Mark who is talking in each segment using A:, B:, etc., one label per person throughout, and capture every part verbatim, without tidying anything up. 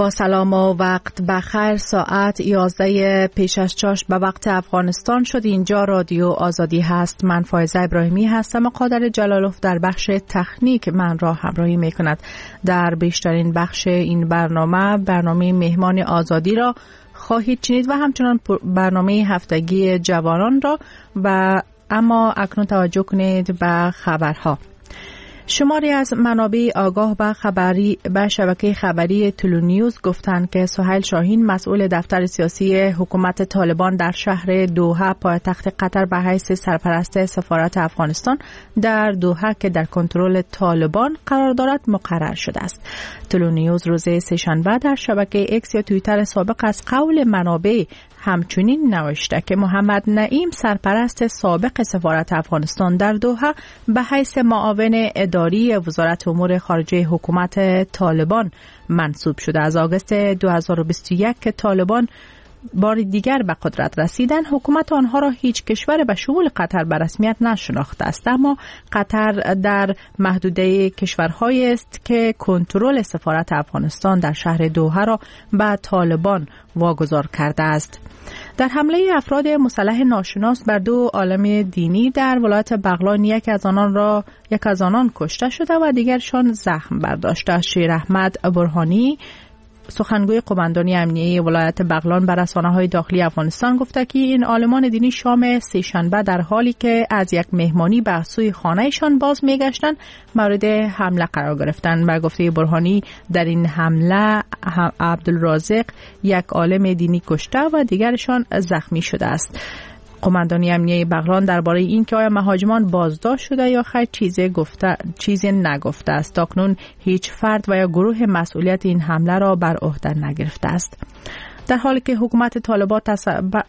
A: با سلام و وقت بخیر. ساعت یازده پیش از چاش به وقت افغانستان شد. اینجا رادیو آزادی هست. من فایزه ابراهیمی هستم و قادر جلالوف در بخش تکنیک من را همراهی می کند. در بیشترین بخش این برنامه برنامه مهمان آزادی را خواهید شنید و همچنان برنامه هفتگی جوانان را. و اما اکنون توجه کنید به خبرها. شماری از منابع آگاه به خبری به شبکه خبری تلونیوز گفتند که سهیل شاهین مسئول دفتر سیاسی حکومت طالبان در شهر دوحه پایتخت قطر به حیث سرپرست سفارت افغانستان در دوحه که در کنترل طالبان قرار دارد مقرر شده است. تلونیوز روز سه‌شنبه در شبکه ایکس یا توییتر سابق از قول منابع همچنین نوشته که محمد نعیم سرپرست سابق سفارت افغانستان در دوحه به حیث معاون اداری وزارت امور خارجه حکومت طالبان منصوب شده. از آگوست دو هزار و بیست و یک که طالبان بار دیگر به قدرت رسیدن، حکومت آنها را هیچ کشور به شمول قطر به رسمیت نشناخته است، اما قطر در محدوده کشورهایی است که کنترل سفارت افغانستان در شهر دوحه را به طالبان واگذار کرده است. در حمله افراد مسلح ناشناس بر دو عالم دینی در ولایت بغلان، یک از آنان را یک از آنان کشته شده و دیگرشان زخم برداشته. شیر احمد برهانی سخنگوی قماندانی امنیه ولایت بغلان بر رسانه‌های داخلی افغانستان گفته که این عالمان دینی شام سه‌شنبه در حالی که از یک مهمانی به سوی خانه‌شان باز می‌گشتند مورد حمله قرار گرفتند. بر گفته برهانی در این حمله عبدالرازق یک عالم دینی کشته و دیگرشان زخمی شده است. قماندانی امنیه بغلان درباره این که آیا مهاجمان بازداشت شده یا خیر چیزی گفته چیزی نگفته است. تاکنون هیچ فرد و یا گروه مسئولیت این حمله را بر عهده نگرفته است. در حالی که حکومت طالبان تص...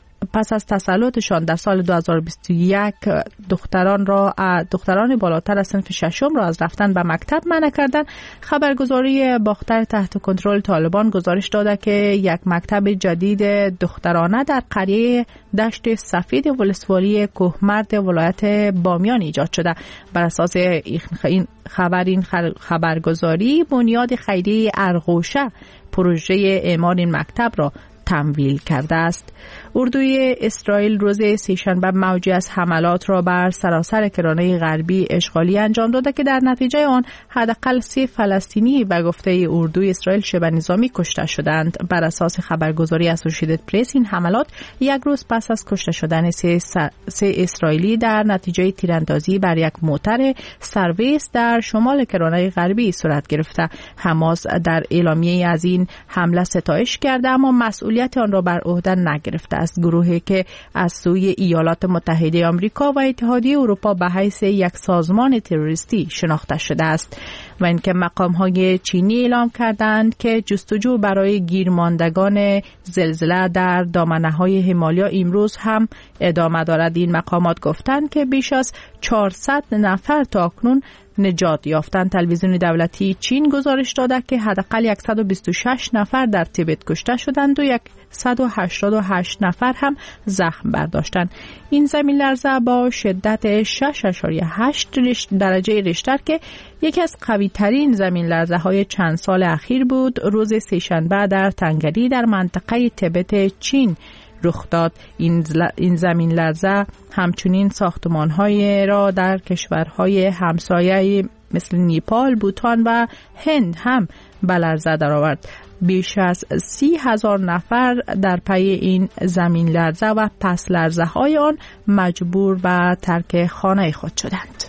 A: پس از تسلطشان در سال دو هزار و بیست و یک دختران را دختران بالاتر از صنف ششم را از رفتن به مکتب منع کردند، خبرگزاری باختر تحت کنترل طالبان گزارش داده که یک مکتب جدید دخترانه در قریه دشت سفید ولسوالی کوهمرد ولایت بامیان ایجاد شده. بر اساس این خبر این خبرگزاری بنیاد خیریه ارغوشه پروژه اعمار این مکتب را تمویل کرده است. اردوی اسرائیل روز سه‌شنبه موجی از حملات را بر سراسر کرانه غربی اشغالی انجام داده که در نتیجه آن حداقل سه فلسطینی به گفته اردوی اسرائیل شبه نظامی کشته شدند. بر اساس خبرگزاری اسوسییتد پرس این حملات یک روز پس از کشته شدن سه, سه اسرائیلی در نتیجه تیراندازی بر یک موتر سرویس در شمال کرانه غربی صورت گرفته. حماس در اعلامیه از این حمله ستایش کرده اما مسئولیت آن را بر عهده نگرفته است. گروهی که از سوی ایالات متحده آمریکا و اتحادیه اروپا به حیث یک سازمان تروریستی شناخته شده است و اینکه مقام‌های چینی اعلام کردند که جستجو برای گیرماندگان زلزله در دامنه‌های همالیا امروز هم ادامه دارد. این مقامات گفتند که بیش از چهارصد نفر تاکنون نجات یافتند. تلویزیون دولتی چین گزارش داده که حداقل صد و بیست و شش نفر در تیبت کشته شدند و صد و هشتاد و هشت نفر هم زخم برداشتند. این زمین لرزه با شدت شش ممیز هشت درجه ریشتر که یکی از قوی ترین زمین لرزه های چند سال اخیر بود، روز سه‌شنبه در تنگری در منطقه تیبت چین رخ داد. این, این زمین لرزه همچنین ساختمان‌های را در کشورهای همسایه مثل نیپال، بوتان و هند هم به لرزه درآورد. بیش از سی هزار نفر در پی این زمین لرزه و پس لرزه های آن مجبور به ترک خانه خود شدند.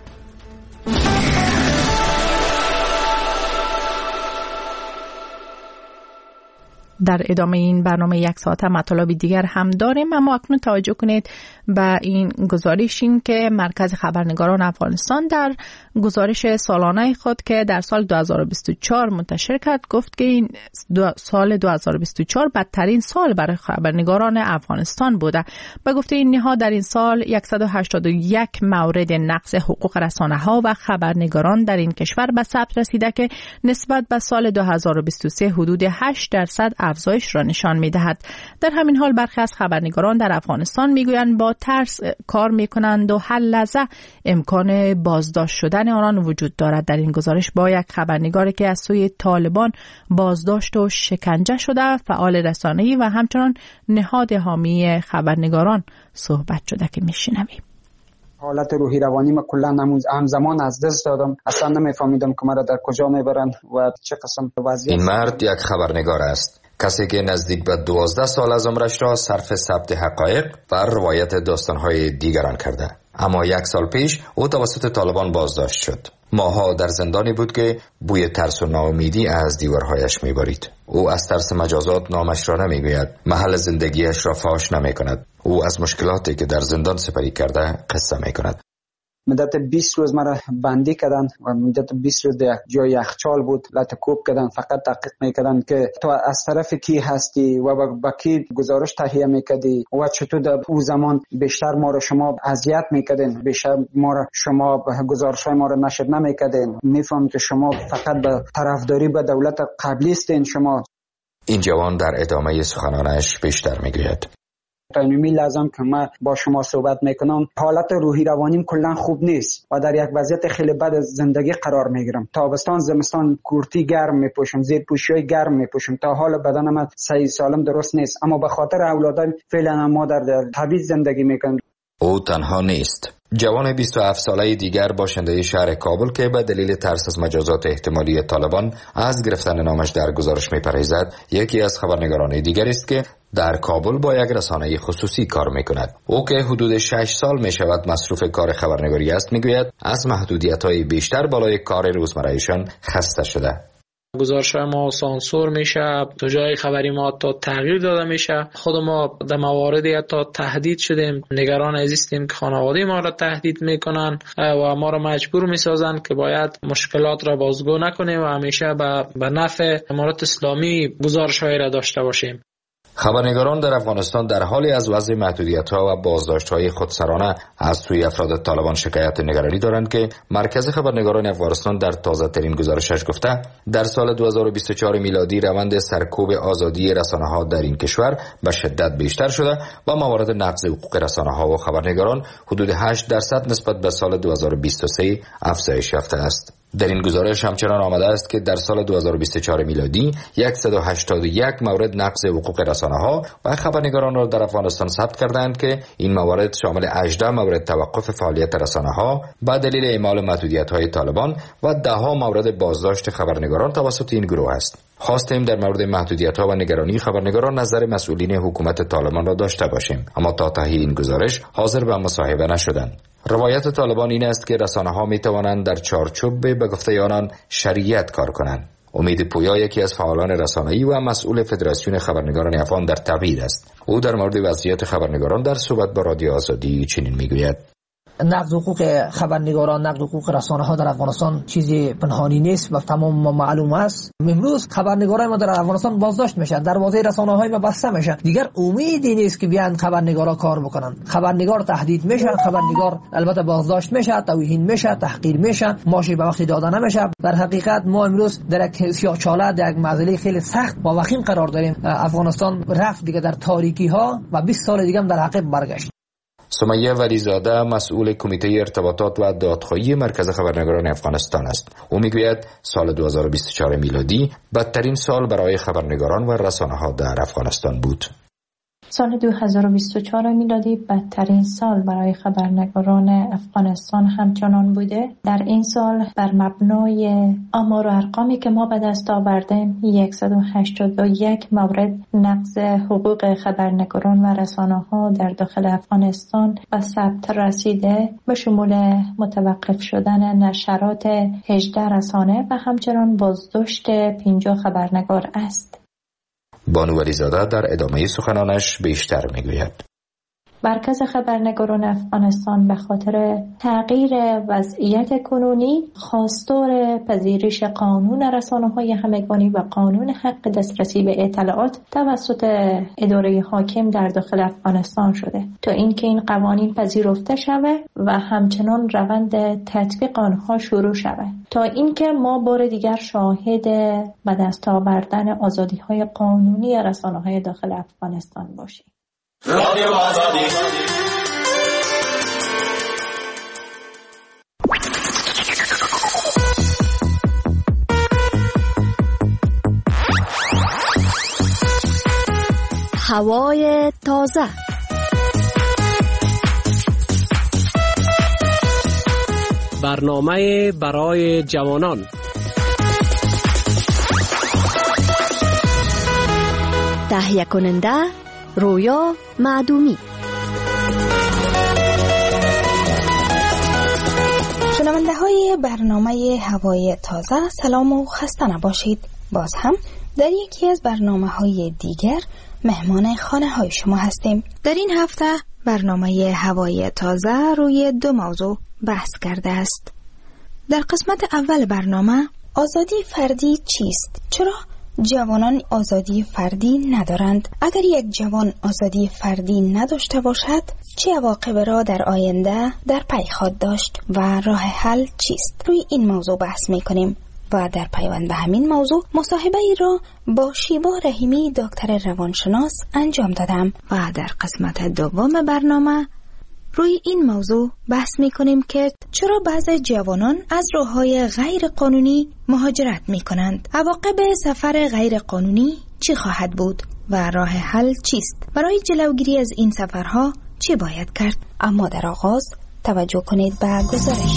A: در ادامه این برنامه یک ساعت مطالب دیگر هم داریم، اما اکنون توجه کنید به این گزارش این که مرکز خبرنگاران افغانستان در گزارش سالانه خود که در سال دو هزار و بیست و چهار منتشر کرد گفت که این دو سال دو هزار و بیست و چهار بدترین سال برای خبرنگاران افغانستان بوده. به گفته این نهاد در این سال صد و هشتاد و یک مورد نقض حقوق رسانه‌ها و خبرنگاران در این کشور به ثبت رسیده که نسبت به سال دو هزار و بیست و سه حدود هشت درصد افزایش را نشان می‌دهد. در همین حال برخی از خبرنگاران در افغانستان می‌گویند با ترس کار می‌کنند و هر لحظه امکان بازداشت شدن آنان وجود دارد. در این گزارش با یک خبرنگاری که از سوی طالبان بازداشت و شکنجه شده، فعال رسانه‌ای و همچنان نهاد حامی خبرنگاران صحبت شده که می‌شنویم.
B: حالت روحی روانی ما کلا همزمان از دست دادم. اصلا نمیفهمیدم که مرا در کجا میبرن و چه قسم وضعیت.
C: این مرد یک خبرنگار است، کسی که نزدیک به دوازده سال از عمرش را صرف ثبت حقایق و روایت داستان‌های دیگران کرده. اما یک سال پیش او توسط طالبان بازداشت شد. ماها در زندانی بود که بوی ترس و ناامیدی از دیوارهایش میبارید. او از ترس مجازات نامش را نمیگوید، محل زندگیش را فاش نمیکند. او از مشکلاتی که در زندان سپری کرده قصه میکند.
B: مدت بیست روز مرا بندی کردن و مدت بیست روز در جای یخچال بود، لطکوب کردن، فقط تحقیق میکردن که تو از طرف کی هستی و با کی گزارش تهیه میکردی و چطور در اون زمان بیشتر ما را شما اذیت میکردین، بیشتر ما را شما گزارش‌های ما را نشر نمیکردین. میفهم که شما فقط به طرفداری به دولت قبلی هستین شما.
C: این جوان در ادامه سخنانش بیشتر میگوید.
B: تایمی لازم که من با شما صحبت میکنم، حالت روحی روانیم کلا خوب نیست و در یک وضعیت خیلی بد زندگی قرار میگیرم. تابستان زمستان کورتی گرم میپوشم، زیر پوشیای گرم میپوشم، تا حال بدن من صحیح سالم درست نیست، اما به خاطر اولادم فعلا ما در, در تبعیض زندگی میکنیم.
C: او تنها نیست. جوان بیست و هفت ساله دیگر باشنده شهر کابل که به دلیل ترس از مجازات احتمالی طالبان از گرفتن نامش در گزارش می‌پرهیزد، یکی از خبرنگاران دیگر است که در کابل با یک رسانه خصوصی کار می‌کند. او که حدود شش سال می‌شود مصروف کار خبرنگاری است، می‌گوید از محدودیت‌های بیشتر بالای کار روزمره‌ایشان خسته شده.
D: گزارش‌های ما سانسور میشه، تو جای خبری ما تا تغییر داده میشه. خود ما در مواردی تا تهدید شدیم، نگران هستیم که خانواده ما را تهدید میکنن و ما را مجبور میسازن که باید مشکلات را بازگو نکنیم و همیشه به به نفع امارات اسلامی گزارش‌های را داشته باشیم.
C: خبرنگاران در افغانستان در حالی از وضع محدودیت‌ها و بازداشت‌های خودسرانه از سوی افراد طالبان شکایت نگرانی دارند که مرکز خبرنگاران افغانستان در تازه‌ترین گزارشش گفته در سال دو هزار و بیست و چهار میلادی روند سرکوب آزادی رسانه‌ها در این کشور به شدت بیشتر شده و موارد نقض حقوق رسانه‌ها و خبرنگاران حدود هشت درصد نسبت به سال دو هزار و بیست و سه افزایش یافته است. در این گزارش همچنان آمده است که در سال دو هزار و بیست و چهار میلادی صد و هشتاد و یک مورد نقض حقوق رسانه‌ها و خبرنگاران را در افغانستان ثبت کردند که این موارد شامل هجده مورد توقف فعالیت رسانه‌ها به دلیل اعمال محدودیت‌های طالبان و ده ها مورد بازداشت خبرنگاران توسط این گروه است. خواستیم در مورد محدودیت‌ها و نگرانی خبرنگاران نظر مسئولین حکومت طالبان را داشته باشیم، اما تا ته این گزارش حاضر به مصاحبه نشدند. روایت طالبان این است که رسانه‌ها می‌توانند در چارچوب به گفته آنان شریعت کار کنند. امید پویا یکی از فعالان رسانه‌ای و مسئول فدراسیون خبرنگاران افغان در تبعید است. او در مورد وضعیت خبرنگاران در صحبت با رادیو آزادی چنین می‌گوید:
E: نقض حقوق خبرنگاران، نقض حقوق رسانه ها در افغانستان چیزی پنهانی نیست و تمام ما معلوم است. امروز خبرنگاران ما در افغانستان بازداشت میشن، دروازه رسانه های ما بسته میشه. دیگر امیدی نیست که بیان خبرنگارا کار بکنن. خبرنگار تهدید میشه، خبرنگار البته بازداشت میشه، توهین میشه، تحقیر میشه، ماشی به وقت داده نمیشه. در حقیقت ما امروز در یک سیاه‌چاله، در یک معضله خیلی سخت و وخیم قرار داریم. افغانستان رفت دیگه در تاریکی ها و بیست سال دیگه هم در عقب برگشت.
C: سمیه ولیزاده مسئول کمیته ارتباطات و دادخواهی مرکز خبرنگاران افغانستان است. او میگوید سال دو هزار و بیست و چهار میلادی بدترین سال برای خبرنگاران و رسانه‌ها در افغانستان بود.
F: سال دو هزار و بیست و چهار میلادی بدترین سال برای خبرنگاران افغانستان همچنان بوده. در این سال بر مبنای آمار و ارقامی که ما به دست آوردیم صد و هشتاد و یک مورد نقض حقوق خبرنگاران و رسانه‌ها در داخل افغانستان به ثبت رسیده، به شمول متوقف شدن نشرات هجده رسانه و همچنان بازداشت پنجاه خبرنگار است.
C: بانو ولیزاده در ادامه سخنانش بیشتر میگوید:
F: مرکز خبرنگاران افغانستان به خاطر تغییر وضعیت کنونی خواستار پذیرش قانون رسانه‌های همگانی و قانون حق دسترسی به اطلاعات توسط اداره حاکم در داخل افغانستان شده تا اینکه این قوانین پذیرفته شود و همچنان روند تطبیق آنها شروع شود تا اینکه ما بار دیگر شاهد به دست آوردن آزادی‌های قانونی رسانه‌های داخل افغانستان باشیم. رادیو آزادی.
A: هوای تازه.
G: برنامه برای جوانان.
A: تهیه کننده رویا معدومی.
H: شنونده های برنامه هوای تازه، سلام و خسته نباشید. باز هم در یکی از برنامه های دیگر مهمان خانه های شما هستیم. در این هفته برنامه هوای تازه روی دو موضوع بحث کرده است. در قسمت اول برنامه آزادی فردی چیست؟ چرا جوانان آزادی فردی ندارند؟ اگر یک جوان آزادی فردی نداشته باشد چه عواقب را در آینده در پی خواهد داشت و راه حل چیست؟ روی این موضوع بحث می‌کنیم و در پیوند به همین موضوع مصاحبه ای را با شیوا رحیمی دکتر روانشناس انجام دادم و در قسمت دوم برنامه روی این موضوع بحث می‌کنیم که چرا بعضی جوانان از راه‌های غیر قانونی مهاجرت می‌کنند؟ عواقب سفر غیر قانونی چی خواهد بود و راه حل چیست؟ برای جلوگیری از این سفرها چی باید کرد؟ اما در آغاز توجه کنید به گزارش.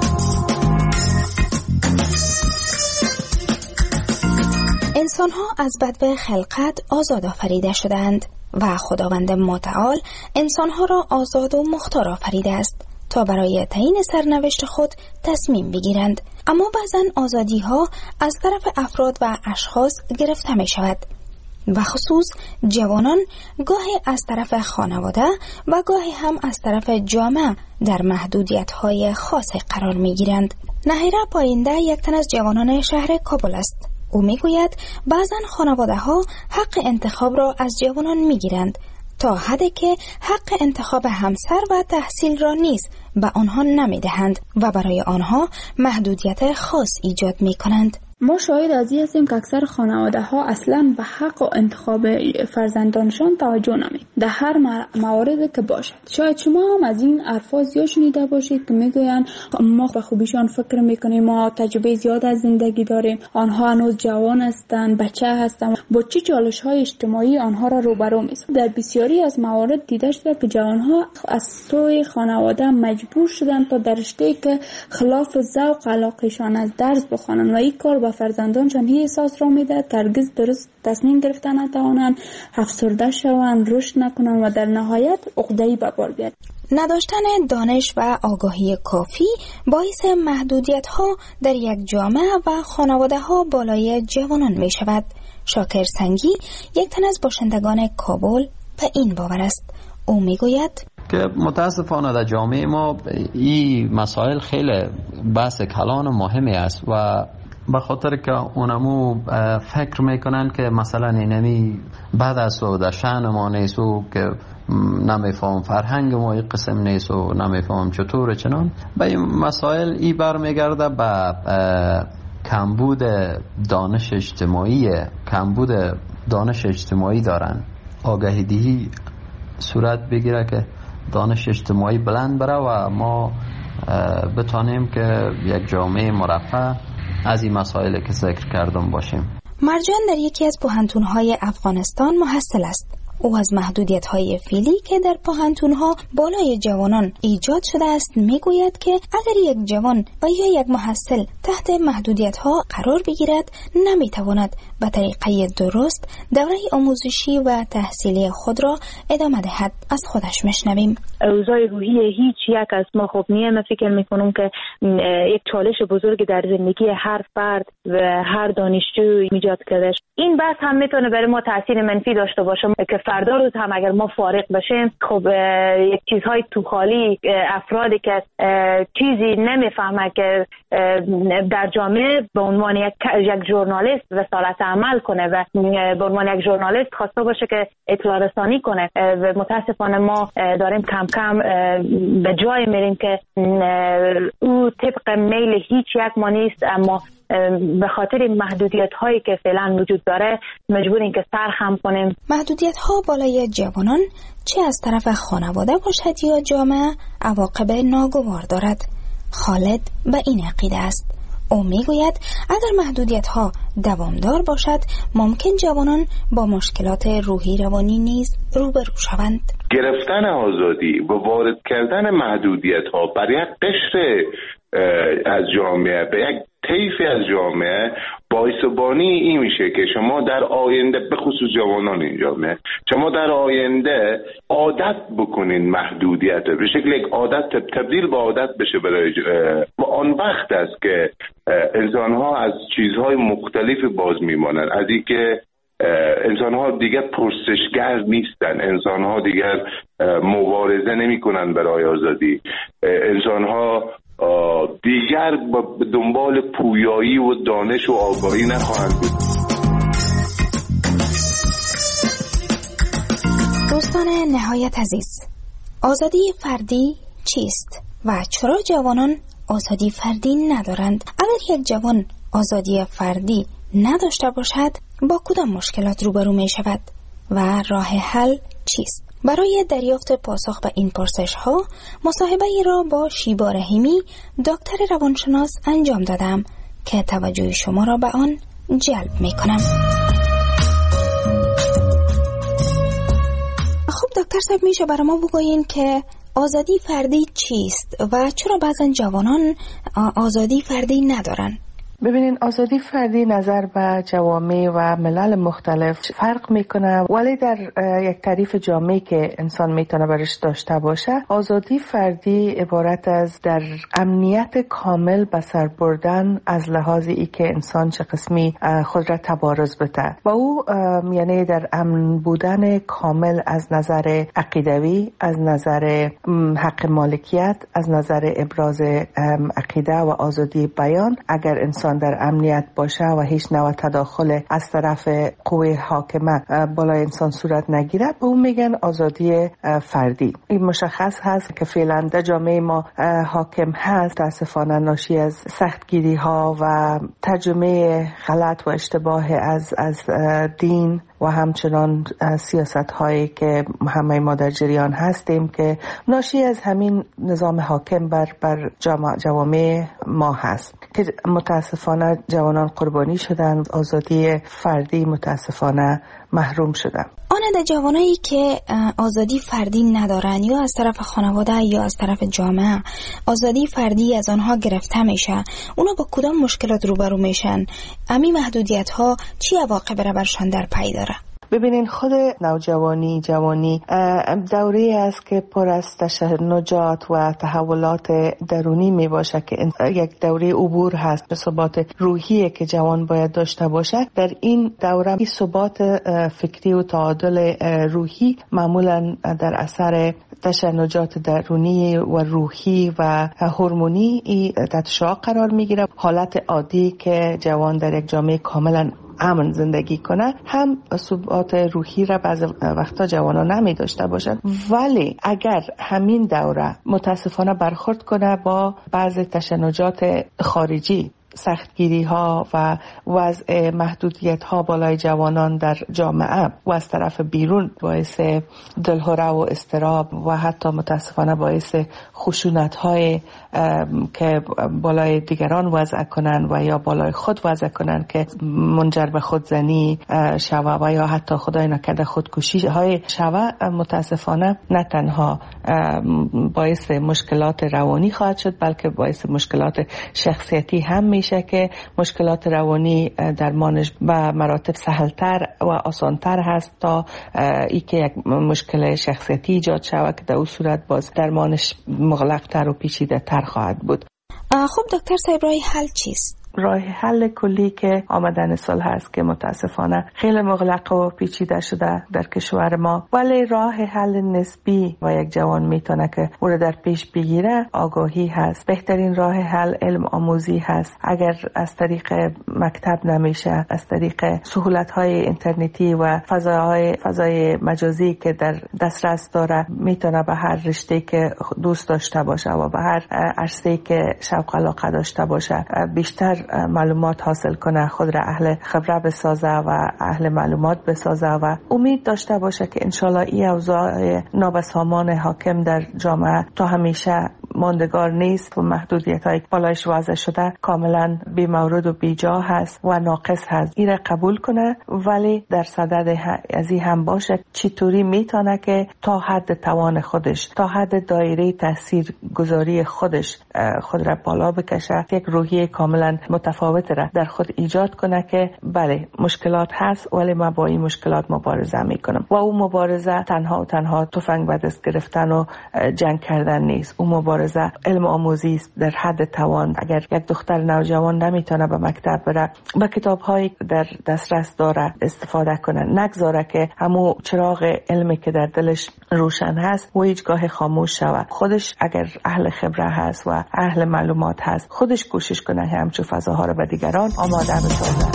H: انسان‌ها از بدو خلقت آزاد آفریده شدند و خداوند متعال انسان‌ها را آزاد و مختار آفریده است تا برای تعیین سرنوشت خود تصمیم بگیرند. اما بعضن آزادی‌ها از طرف افراد و اشخاص گرفته می شود و خصوص جوانان گاهی از طرف خانواده و گاهی هم از طرف جامعه در محدودیت‌های خاصی قرار می گیرند. نهیره پاینده یک تن از جوانان شهر کابل است. او میگوید بعضن خانواده ها حق انتخاب را از جوانان میگیرند تا حدی که حق انتخاب همسر و تحصیل را نیز به آنها نمیدهند و برای آنها محدودیت خاص ایجاد میکنند.
I: ما شاهد از این هستیم که اکثر خانواده ها اصلا به حق و انتخاب فرزندانشان توجه نمی در هر موارد که باشد. شاید شما هم از این الفاظ زیاد شنیده باشید که میگویند ما به خوبیشان فکر میکنیم، ما تجربه زیاد از زندگی داریم، آنها هنوز جوان هستند، بچه هستند، با چه چالش های اجتماعی آنها را روبرو می‌سازد. در بسیاری از موارد دیده شده که جوانها از سوی خانواده مجبور شدند تا در رشته‌ای که خلاف ذوق علاقه‌شان از درس بخوانند و این کار به فرزندانشان هی احساس را میده ترگز درست تصمیم گرفتن نتوانند، افسرده شوند، رشد نکنند و در نهایت عقده‌ای به بار بیاد.
H: نداشتن دانش و آگاهی کافی باعث محدودیت ها در یک جامعه و خانواده ها بالای جوانان می شود. شاکر سنگی یک تن از باشندگان کابل به این باور است. او می گوید
J: که متاسفانه در جامعه ما این مسائل خیلی بحث کلان و مهمی است و به خاطر که اونمو فکر میکنن که مثلا اینمی بعد از و در شأن ما نیست و که نمیفهم فرهنگ ما این قسم نیست و نمیفهم چطور چنان به این مسائل ای برمیگرده به کمبود دانش اجتماعی کمبود دانش اجتماعی دارن. آگاهی دهی صورت بگیره که دانش اجتماعی بلند بره و ما بتانیم که یک جامعه مرفه از این مسائل که ذکر کردم باشیم.
H: مرجان در یکی از پوهنتون‌های افغانستان محصل است. او از محدودیت‌های فعلی که در پوهنتون‌ها بالای جوانان ایجاد شده است میگوید که اگر یک جوان و یا یک محصل تحت محدودیت‌ها قرار بگیرد نمیتواند به طریقه درست دوره آموزشی و تحصیلی خود را ادامه دهد. از خودش میشنویم.
K: اوضاع روحی هیچ یک از ما خوب نیست. من فکر میکنم که یک چالش بزرگ در زندگی هر فرد و هر دانشجو ایجاد کرده. این بحث هم میتونه برای ما تاثیر منفی داشته باشه که فردا روز هم اگر ما فارغ بشیم، خب یک چیزهای تو خالی، افرادی که چیزی نمیفهمه که در جامعه به عنوان یک یک ژورنالیست رسالت عمل کنه و به عنوان یک ژورنالیست خواسته باشه که اطلاع رسانی کنه و متاسفانه ما داریم کم کم به جای میریم که او طبق میل هیچ یک ما نیست، اما به خاطر محدودیت هایی که فعلا وجود داره مجبوریم که سرخم کنیم.
H: محدودیت ها بالای جوانان چه از طرف خانواده باشد یا جامعه عواقب ناگوار دارد. خالد به این عقیده است. او میگوید اگر محدودیت ها دوامدار باشد ممکن جوانان با مشکلات روحی روانی نیز روبرو شوند.
L: گرفتن آزادی و وارد کردن محدودیت ها بر یک قشر از جامعه به یک طیفی از جامعه باعث بانی این میشه که شما در آینده به خصوص جوانان این جامعه شما در آینده عادت بکنین محدودیت به شکل یک عادت تبدیل به عادت بشه برای و آن وقت است که انسان ها از چیزهای مختلفی باز میمانند، از این که انسان ها دیگر پرسشگر نیستن، انسان ها دیگر مبارزه نمی کنن برای آزادی، انسان ها دیگر به دنبال پویایی و دانش و آگاهی نخواهند بود.
H: دوستان نهایت عزیز، آزادی فردی چیست و چرا جوانان آزادی فردی ندارند؟ اگر یک جوان آزادی فردی نداشته باشد با کدام مشکلات روبرو می شود و راه حل چیست؟ برای دریافت پاسخ به این پرسش ها مصاحبه ای را با شیبا رحیمی دکتر روانشناس انجام دادم که توجه شما را به آن جلب می کنم. خب دکتر صاحب، میشه برای ما بگویین که آزادی فردی چیست و چرا بعضا جوانان آزادی فردی ندارن؟
M: ببینین، آزادی فردی نظر به جوامع و ملل مختلف فرق میکنه، ولی در یک تعریف جامعی که انسان میتونه برش داشته باشه، آزادی فردی عبارت از در امنیت کامل به سر بردن از لحاظ ای که انسان چه قسمی خود را تبارز بده و او یعنی در امن بودن کامل از نظر عقیدوی، از نظر حق مالکیت، از نظر ابراز عقیده و آزادی بیان. اگر انسان در امنیت باشه و هیچ نوع تداخل از طرف قوه حاکمه بالای انسان صورت نگیره، به اون میگن آزادی فردی. این مشخص هست که فعلا در جامعه ما حاکم هست، متاسفانه ناشی از سختگیری ها و ترجمه غلط و اشتباه از از دین و همچنان سیاست هایی که همه ما در جریان هستیم که ناشی از همین نظام حاکم بر بر جوامع ما هست که متاسفانه جوانان قربانی شدند، آزادی فردی متاسفانه محروم شدند.
H: آن جوانایی که آزادی فردی ندارن یا از طرف خانواده یا از طرف جامعه آزادی فردی از آنها گرفته میشه، اونا با کدام مشکلات روبرو میشن؟ امی محدودیت ها چی عواقب را برشان در پی داره؟
M: ببینین، خود نوجوانی جوانی دوره است که پر از تشنجات و تحولات درونی می باشه که یک دوره عبور هست به ثبات روحی که جوان باید داشته باشه. در این دوره این ثبات فکری و تعادل روحی معمولا در اثر تشنجات درونی و روحی و هورمونی تحت شعاع قرار می گیره. حالت عادی که جوان در یک جامعه کاملا امن زندگی کنه هم ثبات روحی را بعض وقتا جوانا نمی داشته باشند، ولی اگر همین دوره متاسفانه برخورد کنه با بعض تشنجات خارجی، سختگیری ها و وضع محدودیت ها بالای جوانان در جامعه و از طرف بیرون باعث دلهره و اضطراب و حتی متاسفانه باعث خشونت های که بالای دیگران وضع کنن و یا بالای خود وضع کنن که منجر به خودزنی شوه و یا حتی خدای نکرده خودکشی های شوه، متاسفانه نه تنها باعث مشکلات روانی خواهد شد بلکه باعث مشکلات شخصیتی هم می میشه که مشکلات روانی درمانش به مراتب سهلتر و آسانتر هست تا ای که یک مشکل شخصیتی ایجاد شود که در اون صورت باز درمانش مغلقتر و پیچیده تر خواهد بود.
H: خب دکتر صاحب، راه حل چیست؟
M: راه حل کلی که آمدن صلح است که متاسفانه خیلی مغلق و پیچیده شده در کشور ما، ولی راه حل نسبی و یک جوان میتونه که او را در پیش بگیره آگاهی هست. بهترین راه حل علم آموزی هست. اگر از طریق مکتب نمیشه، از طریق سهولت های اینترنتی و فضاهای فضای مجازی که در دسترس داره میتونه به هر رشته که دوست داشته باشه و به هر عرصه‌ای که شوق علاقه داشته باشه بیشتر معلومات حاصل کنه، خود را اهل خبره بسازه و اهل معلومات بسازه و امید داشته باشه که انشالله این اوضاع نابسامان حاکم در جامعه تا همیشه ماندگار نیست و محدودیت های بالایش واضح شده کاملا بی مورد و بی جا هست و ناقص هست. این را قبول کنه، ولی در صدد از این هم باشه چطوری میتونه که تا حد توان خودش، تا حد دایره تاثیر گذاری خودش خود را بالا بکشه، یک روحیه کاملا متفاوت را در خود ایجاد کنه که بله مشکلات هست ولی ما با این مشکلات مبارزه میکنم. و اون مبارزه تنها و تنها تفنگ به دست گرفتن و جنگ کردن نیست. اون مبارزه علم آموزی است در حد توان. اگر یک دختر نوجوان نمیتونه به مکتب بره، با کتاب‌هایی در دسترس داره استفاده کنه، نگذاره که همون چراغ علمی که در دلش روشن هست و هیچگاه خاموش شود. خودش اگر اهل خبره هست و اهل معلومات هست، خودش کوشش کنه همچون فضاها رو به دیگران آماده بسازه.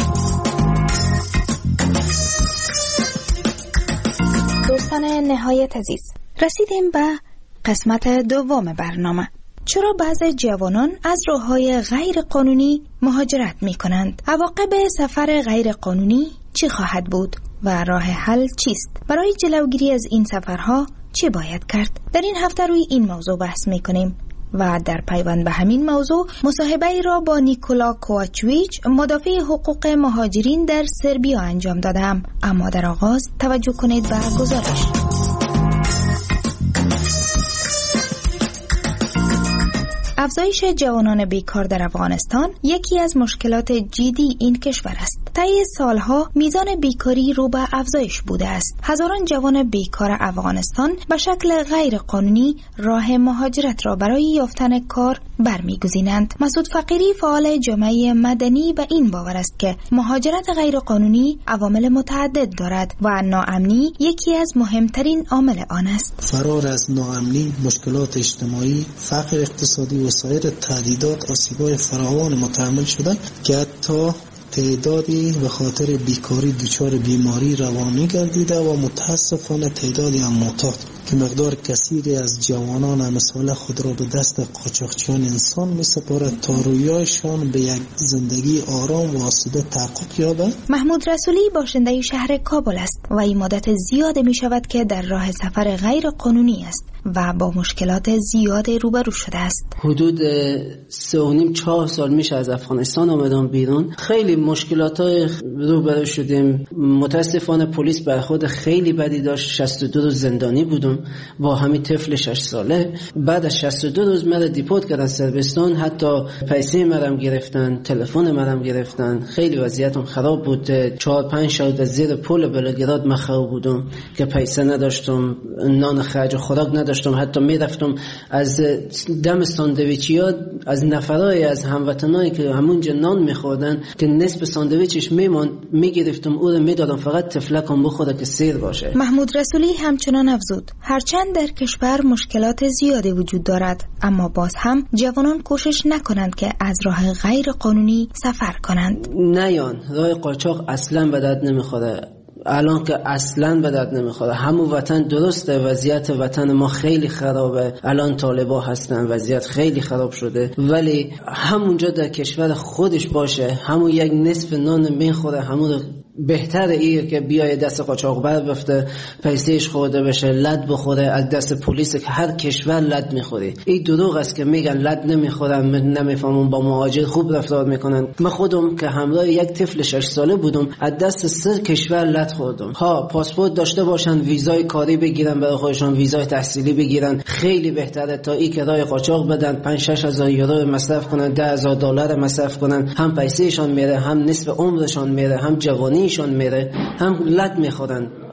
H: دوستان نهایت عزیز، رسیدیم به قسمت دوم برنامه. چرا بعضی جوانان از راه‌های غیر قانونی مهاجرت می کنند؟ عواقب سفر غیر قانونی چی خواهد بود و راه حل چیست؟ برای جلوگیری از این سفرها چی باید کرد؟ در این هفته روی این موضوع بحث می کنیم و در پیوند به همین موضوع مصاحبه ای را با نیکولا کوواچویچ، مدافع حقوق مهاجرین در سربیا انجام دادم. اما در آغاز توجه کنید به گزارش. افزایش جوانان بیکار در افغانستان یکی از مشکلات جدی این کشور است. طی سالها میزان بیکاری رو به افزایش بوده است. هزاران جوان بیکار افغانستان به شکل غیر قانونی راه مهاجرت را برای یافتن کار برمیگزینند. مسعود فقیری، فعال جامعه مدنی، به این باور است که مهاجرت غیر قانونی عوامل متعدد دارد و ناامنی یکی از مهمترین عامل آن است.
N: فرار از ناامنی، مشکلات اجتماعی، فقر اقتصادی و سایر تهدیدات آسیب‌های فراوان متحمل شدن که حتی تعدادی به خاطر بیکاری دچار بیماری روانی گردیده و متاسفانه تعدادی هم معتاد که مقدار کثیری از جوانان امثال خود را به دست قاچاقچیان انسان می سپارد تا رویایشان به یک زندگی آرام و آسوده تحقق یابد.
H: محمود رسولی باشنده شهر کابل است و این مدت زیاد می شود که در راه سفر غیر قانونی است و با مشکلات زیاد روبرو شده است.
O: حدود سه و نیم چهار سال میشه از افغانستان آمدم بیرون. خیلی مشکلات های روبرو شدیم. متاسفانه پلیس برخورد خیلی بدی داشت. شصت و دو روز زندانی بودم با همین طفل شش ساله. بعد از شصت و دو روز مرا دیپورت کردن سربستان. حتی پیسه مرا گرفتن، تلفن مرا گرفتن. خیلی وضعیتم خراب بود. چهار پنج شب از زیر پل بلگراد مخروب بودم که پیسه نداشتم، نان خرج و خوراک نداشتم. حتی میرفتم از دم ساندویچیا از نفرای از هموطنایی که همونجا نان میخوردن که نصف ساندویچش میموند میگرفتم او رو میدادم فقط تفلکم بخوره که سیر باشه.
H: محمود رسولی همچنان افزود هرچند در کشور مشکلات زیادی وجود دارد، اما باز هم جوانان کوشش نکنند که از راه غیر قانونی سفر کنند.
O: نیان راه قاچاق اصلا به درد نمیخوره. الان که اصلا به درد نمیخوره. همون وطن درسته، وضعیت وطن ما خیلی خرابه، الان طالبا هستن، وضعیت خیلی خراب شده، ولی همونجا در کشور خودش باشه همون یک نصف نان میخوره، همون بهتره ایه که بیای دست قاچاقبر بفته، پیسهش خورده بشه، لد بخوره از دست پلیس که هر کشور لد میخوری. این دروغ است که میگن لد نمیخورن، نمیفهمون با مهاجر خوب رفتار میکنن. من خودم که همراه یک طفل شش ساله بودم از دست سه کشور لد خوردم. ها پاسپورت داشته باشن، ویزای کاری بگیرن برای خودشون، ویزای تحصیلی بگیرن، خیلی بهتره تا این که راه قاچاق بدن، پنج شش هزار یورو مصرف کنن، ده هزار دلار مصرف کنن، هم پیسهشون میره، هم نصف عمرشون میره، هم جوانی شون میره، هم لد میخورن.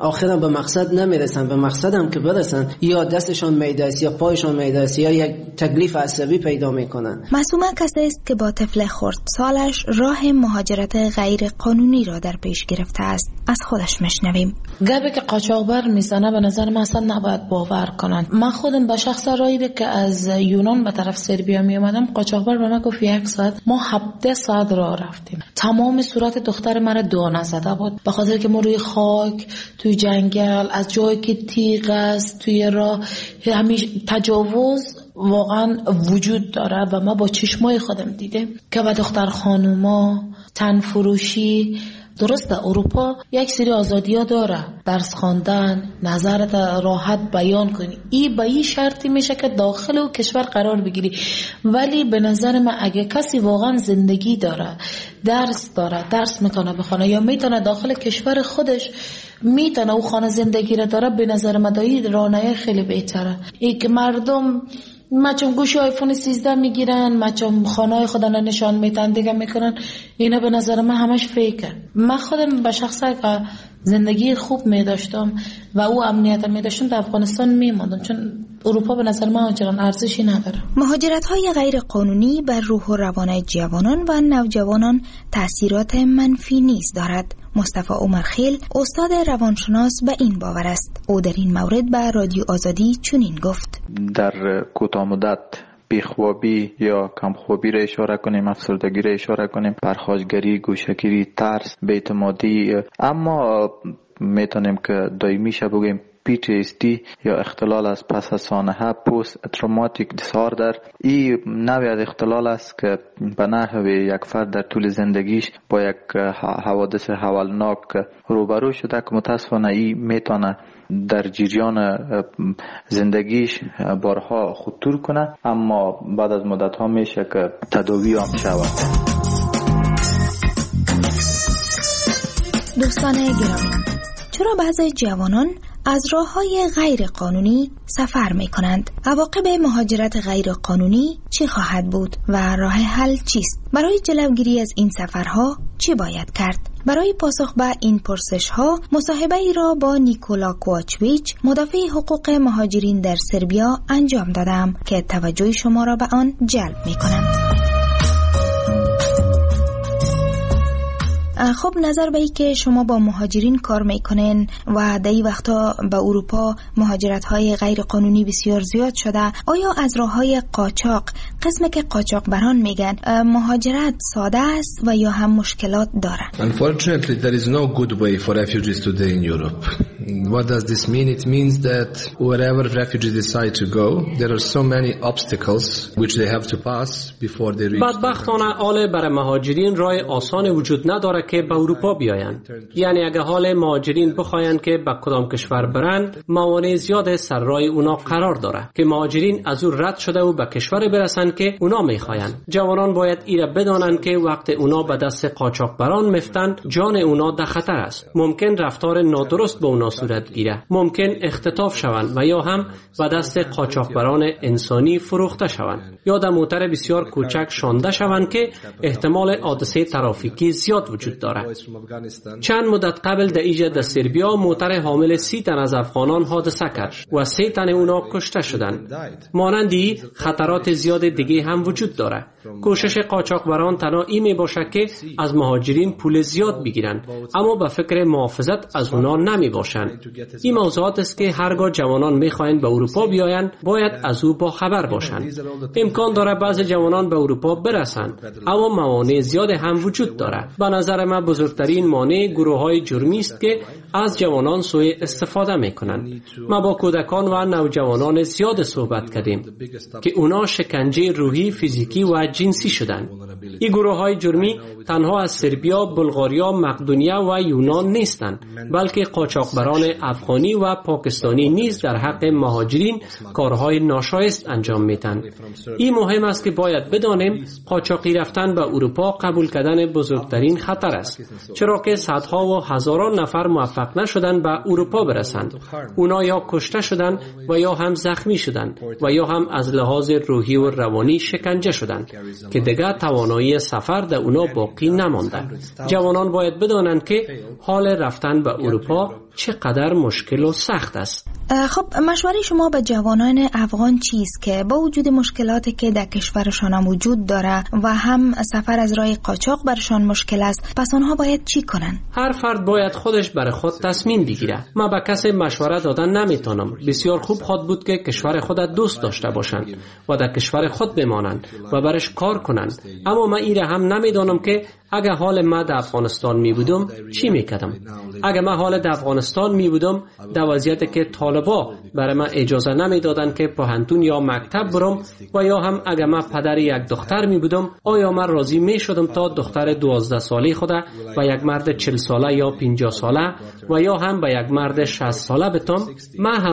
O: آخرا به مقصد نمیرسن. به مقصد هم که برسن یا دستشان میده است یا پایشان میده است یا یک تکلیف عصبی پیدا میکنن.
H: معصومه کسی است که با طفل خردسالش راه مهاجرت غیر قانونی را در پیش گرفته است. از خودش میشنویم.
P: گبه که قاچاقبر میزنه به نظر من اصلا نباید باور کنن. من خودم به شخص رایی که از یونان به طرف سربیا می اومدم، قاچاقبر به من گفت یک ساعت، ما هفده ساعت راه رفتیم. تمام صورت دختر مرا دانه زده بود به خاطر که ما روی خاک، توی جنگل، از جایی که تیغ است توی راه، همیشه تجاوز واقعا وجود داره و ما با چشمای خودم دیدم که به دختر خانوما تن فروشی. درسته اروپا یک سری آزادی ها داره، درس خواندن، نظرت راحت بیان کنی، این به این شرطی میشه که داخل و کشور قرار بگیری. ولی به نظر من اگه کسی واقعا زندگی داره، درس داره، درس میتونه بخونه یا میتونه داخل کشور خودش میتونه او خانه زندگی را داره، به نظر من دایی رانه خیلی بهتره. ای که مردم مچم گوشی آیفون سیزده میگیرن، مچم خانه خودن نشان میتن دیگه میکنن، اینا به نظر من همش فیکه. من خودم به شخصه که زندگی خوب میداشتم و او امنیت میداشتم در افغانستان میماندم، چون اروپا به نظر من آنچنان ارزشی نداره.
H: مهاجرت های غیر قانونی بر روح و روان جوانان و نوجوانان تأثیرات منفی نیز دارد. مصطفی عمرخیل استاد روانشناس به این باور است. او در این مورد به رادیو آزادی چنین گفت:
Q: در کوتاه مدت بیخوابی یا کمخوابی را اشاره کنیم، افسردگی را اشاره کنیم، پرخاشگری، گوشه‌گیری، ترس، بی‌اعتمادی، اما میتونیم که دائمی شه بگیم پی تی اس دی یا اختلال از پس از سانحه، پست تروماتیک دیساردر. این نوعی از اختلال است که به نحو یک فرد در طول زندگیش با یک حوادث هولناک روبرو شده که متاسفانه این میتونه در جریان زندگیش بارها خطور کنه، اما بعد از مدت ها میشه که تداوی هم شود.
H: دوستان گرامی، چرا بعضی جوانان از راه‌های غیر قانونی سفر می‌کنند؟ عواقب مهاجرت غیر قانونی چی خواهد بود و راه حل چیست؟ برای جلوگیری از این سفرها چی باید کرد؟ برای پاسخ به این پرسش‌ها مصاحبه ای را با نیکولا کوواچویچ، مدافع حقوق مهاجرین در سربیا انجام دادم که توجه شما را به آن جلب می‌کنم. خب نظر به ای که شما با مهاجرین کار میکنین و در این وقتا به اروپا مهاجرت های غیر قانونی بسیار زیاد شده، آیا از راه های قاچاق، قسم که قاچاق بران میگن، مهاجرت ساده است و یا هم مشکلات داره؟
R: Unfortunately there is no good way for refugees today in Europe. What does this mean? It means that wherever refugees decide to go, there are so many obstacles which they have to pass before they reach.
G: بدبختانه آله برای مهاجرین راه آسان وجود نداره که به اروپا بیاین. یعنی اگه حال مهاجرین بخواین که به کدام کشور برن، موانع زیاد سر راه اونا قرار داره که مهاجرین از او رد شده و به کشور برسن که اونا میخواین. جوانان باید ایره بدانن که وقت اونا به دست قاچاقبران مفتن، جان اونا در خطر است. ممکن رفتار نادرست به اونا صورت گیره، ممکن اختطاف شوند و یا هم به دست قاچاقبران انسانی فروخته شوند یا در موتر بسیار کوچک شانده شوند که احتمال حادثه ترافیکی زیاد وجود داره. چند مدت قبل در ایجاد در سربیا موتر حامل سی تن از افغانان حادثه کرد و سه تن اونا کشته شدند. مانندی خطرات زیاد دیگه هم وجود داره. کوشش قاچاقبران تنها این می باشه که از مهاجرین پول زیاد بگیرن، اما به فکر محافظت از اونا نمی باشن. این موضوعات است که هرگاه جوانان می خواهند به اروپا بیاین باید از او با خبر باشن. امکان داره بعضی جوانان به اروپا برسن، اما موانع زیاد هم وجود داره. به نظر من بزرگترین مانع گروه‌های جرمی است که از جوانان سوء استفاده میکنند. ما با کودکان و نوجوانان زیاد صحبت کردیم که اونا شکنجه روحی، فیزیکی و جنسی شدند. این گروه‌های جرمی تنها از سربیا، بلغاریا، مقدونیه و یونان نیستند، بلکه قاچاقبران افغانی و پاکستانی نیز در حق مهاجرین کارهای ناشایست انجام میدن. این مهم است که باید بدانیم قاچاقی رفتن به اروپا قبول کردن بزرگترین خطر خطر است، چرا که صدها و هزاران نفر موفق نشدند به اروپا برسند. اونا یا کشته شدند و یا هم زخمی شدند و یا هم از لحاظ روحی و روانی شکنجه شدند که دیگر توانایی سفر در اونا باقی نمانده. جوانان باید بدانند که حال رفتن به اروپا چقدر مشکل و سخت است.
H: خب مشوره شما به جوانان افغان چیست که با وجود مشکلاتی که در کشورشان وجود داره و هم سفر از راه قاچاق برشان مشکل است، پس آنها باید چی کنن؟
G: هر فرد باید خودش برای خود تصمیم بگیره. من به کسی مشوره دادن نمیتونم. بسیار خوب خود بود که کشور خود دوست داشته باشند و در کشور خود بمانند و برش کار کنند. اما من ایره هم نمیدانم که اگه حال ما در افغانستان می بودم چی میکردم. اگه من حال در افغانستان می بودم در وضعیتی که طالبا برای من اجازه نمیدادن که پوهنتون یا مکتب برم و یا هم اگه من پدر یک دختر می بودم، آیا من راضی می شدم تا دختر دوازده ساله خدا و یک مرد چهل ساله یا پنجاه ساله و یا هم به یک مرد شصت ساله بتم؟ من